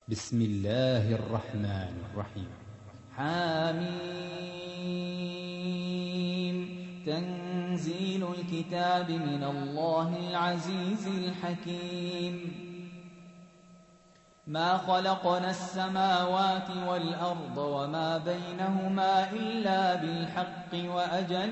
بسم الله الرحمن الرحيم. حميم. تنزيل الكتاب من الله العزيز الحكيم. ما خلقنا السماوات والأرض وما بينهما إلا بالحق وأجل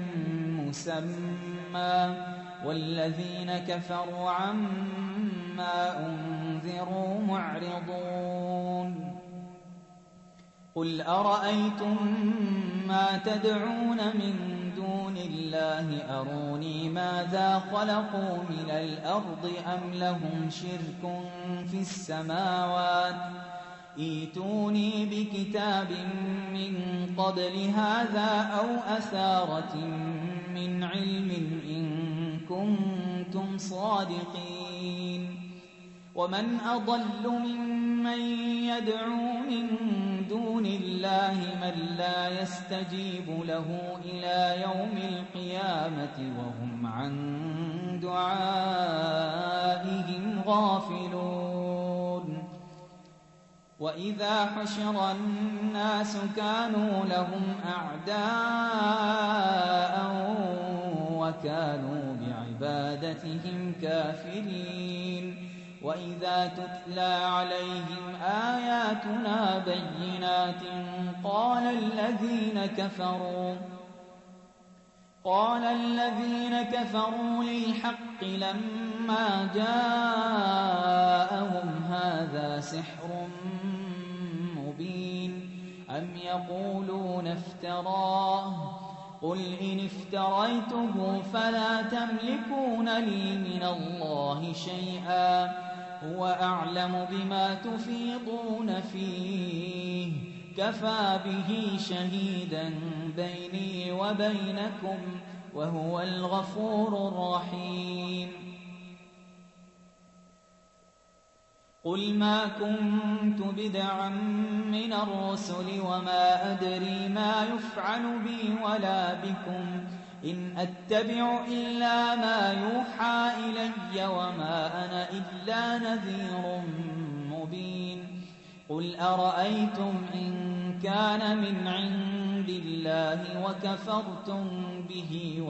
مسمى والذين كفروا عما أنذروا معرضون. قل أرأيتم ما تدعون من دون الله أروني ماذا خلقوا من الأرض أم لهم شرك في السماوات ائتوني بكتاب من قبل هذا أو أثارة من علم إن كنتم صادقين. ومن أضل ممن يدعو من دون الله من لا يستجيب له إلى يوم القيامة وهم عن دعائهم غافلون. وإذا حشر الناس كانوا لهم أعداء وكانوا بعبادتهم كافرين. وإذا تتلى عليهم آياتنا بينات قال الذين كفروا للحق لما جاءهم هذا سحر مبين أم يقولون افتراه قل إن افتريته فلا تملكون لي من الله شيئا هو أعلم بما تفيضون فيه كفى به شهيدا بيني وبينكم وهو الغفور الرحيم. قل ما كنت بدعا من الرسل وما أدري ما يفعل بي ولا بكم إن أتبع إلا ما يوحى إلي وما أنا إلا نذير مبين. قل أرأيتم إن كان من عند الله وكفرتم به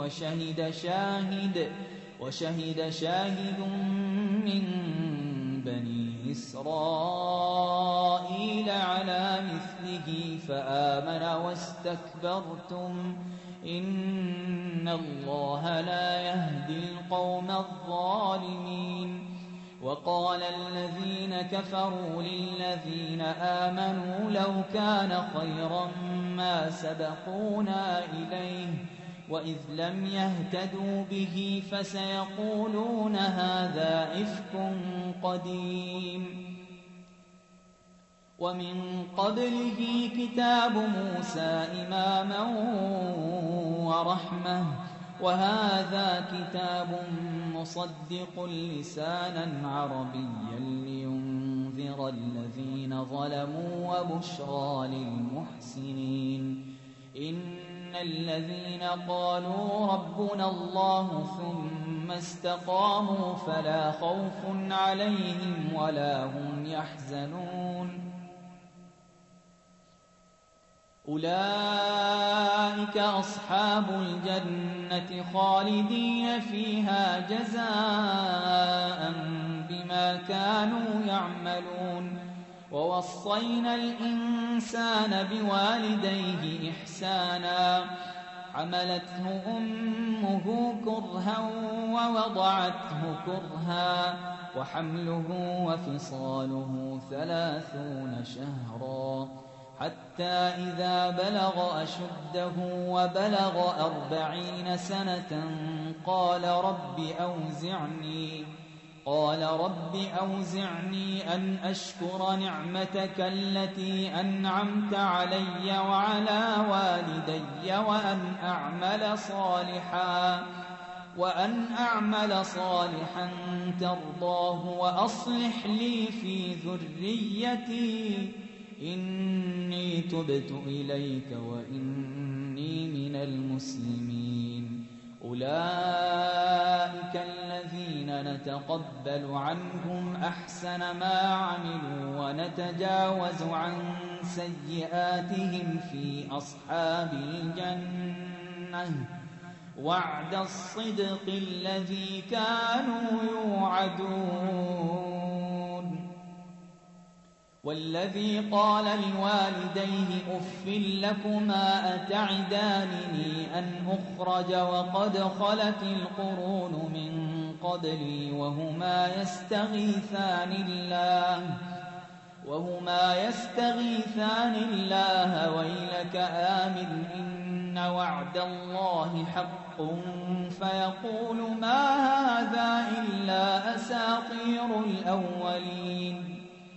وشهد شاهد من بني إسرائيل على مثله فآمن واستكبرتم إن الله لا يهدي القوم الظالمين. وقال الذين كفروا للذين آمنوا لو كان خيرا ما سبقونا إليه وإذ لم يهتدوا به فسيقولون هذا إفك قديم. ومن قبله كتاب موسى إماما ورحمة وهذا كتاب مصدق لسانا عربيا لينذر الذين ظلموا وبشرى للمحسنين. إن الذين قالوا ربنا الله ثم استقاموا فلا خوف عليهم ولا هم يحزنون. أولئك أصحاب الجنة خالدين فيها جزاء بما كانوا يعملون. ووصينا الإنسان بوالديه إحسانا حملته أمه كرها ووضعته كرها وحمله وفصاله 30 شهرا حتى إذا بلغ أشده وبلغ 40 سنة قال رب أوزعني أن أشكر نعمتك التي أنعمت علي وعلى والدي وأن أعمل صالحا ترضاه وأصلح لي في ذريتي إني تبت إليك وإني من المسلمين. أولئك الذين نتقبل عنهم أحسن ما عملوا ونتجاوز عن سيئاتهم في أصحاب الجنة وعد الصدق الذي كانوا يوعدون. والذي قال لوالديه أف لكما أتعدانني أن أخرج وقد خلت القرون من قبلي وهما يستغيثان الله ويلك آمن إن وعد الله حق فيقول ما هذا إلا أساطير الأولين.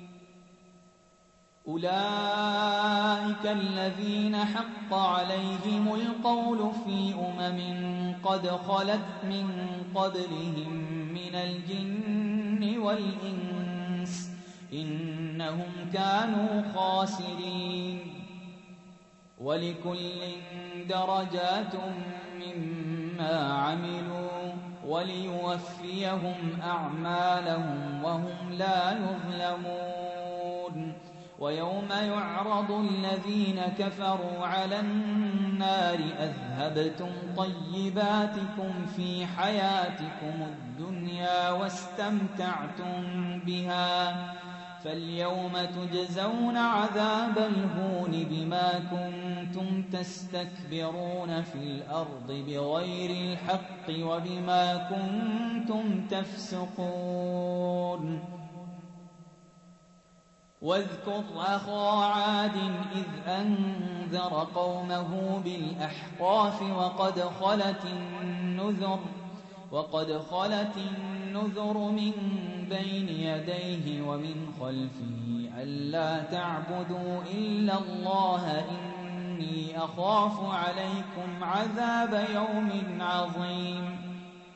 أولئك الذين حق عليهم القول في قد خلت من قبلهم من الجن والإنس إنهم كانوا خاسرين. ولكل درجات مما عملوا وليوفيهم أعمالهم وهم لا يظلمون. ويوم يعرض الذين كفروا على النار أذهبتم طيباتكم في حياتكم الدنيا واستمتعتم بها فاليوم تجزون عذاب الهون بما كنتم تستكبرون في الأرض بغير الحق وبما كنتم تفسقون. واذكر أخا عاد إذ أنذر قومه بالأحقاف وقد خلت النذر من بين يديه ومن خلفه ألا تعبدوا إلا الله إني أخاف عليكم عذاب يوم عظيم.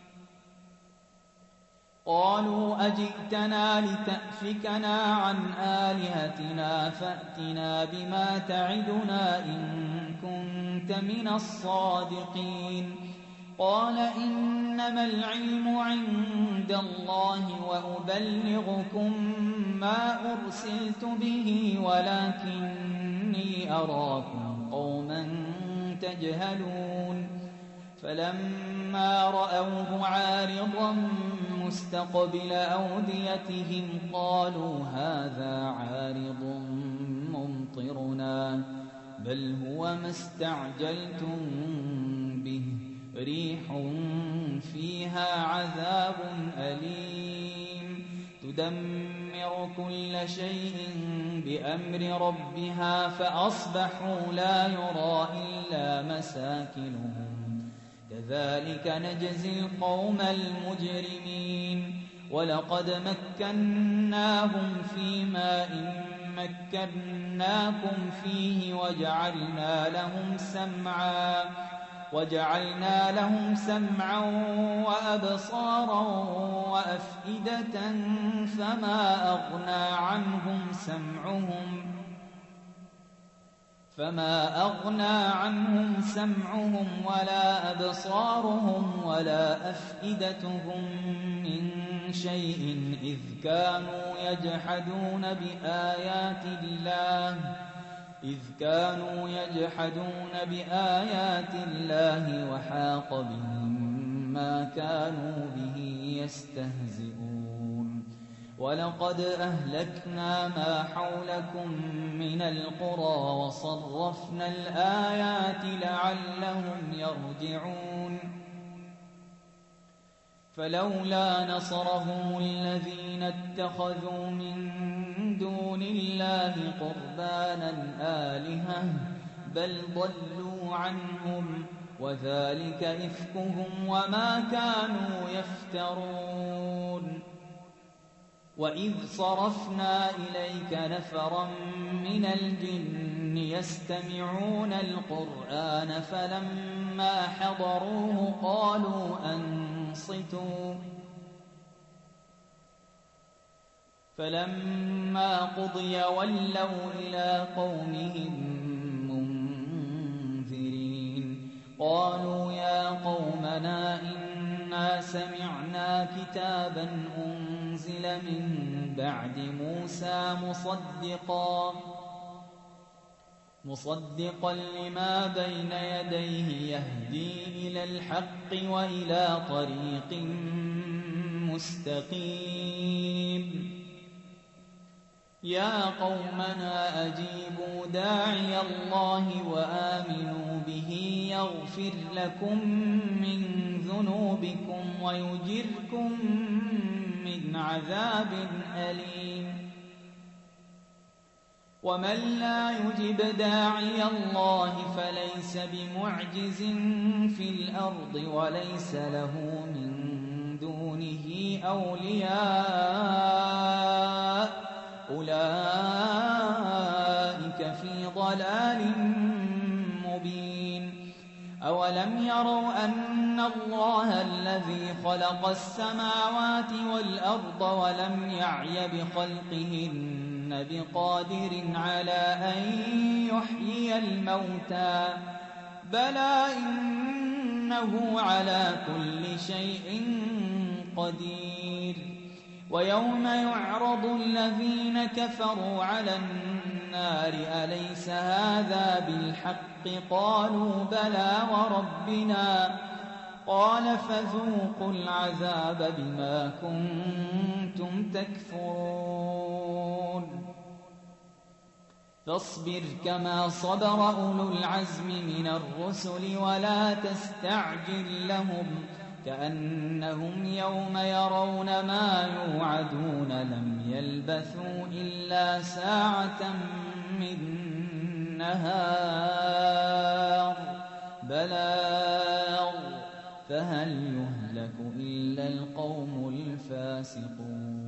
قالوا أجئتنا لتأفكنا عن آلهتنا فأتنا بما تعدنا إن كنت من الصادقين. قال إنما العلم عند الله وأبلغكم ما أرسلت به ولكني أراكم قوما تجهلون. فلما رأوه عارضا مستقبل أوديتهم قالوا هذا عارض ممطرنا بل هو ما استعجلتم به ريح فيها عذاب أليم تدمر كل شيء بأمر ربها فأصبحوا لا يرى إلا مساكنهم كذلك نجزي القوم المجرمين. ولقد مكناهم في ماء مكناكم فيه وجعلنا لهم سمعا وأبصارا وأفئدة فما أغنى عنهم سمعهم ولا أبصارهم ولا أفئدتهم من شيء إذ كانوا يجحدون بآيات الله وحاق بهم ما كانوا به يستهزئون. ولقد أهلكنا ما حولكم من القرى وصرفنا الآيات لعلهم يرجعون. فلولا نصرهم الذين اتخذوا من دون الله قربانا آلهة بل ضلوا عنهم وذلك إفكهم وما كانوا يفترون. وإذ صرفنا إليك نفرا من الجن يستمعون القرآن فلما حضروه قالوا أنصتوا فلما قضي ولوا إلى قومهم منذرين. قالوا يا قومنا إنا إنا سمعنا كتابا أنزل من بعد موسى مصدقا لما بين يديه يهدي إلى الحق وإلى طريق مستقيم يا قومنا أجيبوا داعي الله وآمنوا به يغفر لكم من ذنوبكم ويجركم من عذاب أليم ومن لا يجب داعي الله فليس بمعجز في الأرض وليس له من دونه أولياء أولئك في ضلال مبين أولم يروا أن الله الذي خلق السماوات والأرض ولم يعي بخلقهن بقادر على أن يحيي الموتى بلى إنه على كل شيء قدير ويوم يعرض الذين كفروا على النار أليس هذا بالحق قالوا بلى وربنا قال فذوقوا العذاب بما كنتم تكفرون فاصبر كما صبر أولو العزم من الرسل ولا تستعجل لهم كأنهم يوم يرون ما يوعدون لم يلبثوا إلا ساعة من نهار بلاغ فهل يهلك إلا القوم الفاسقون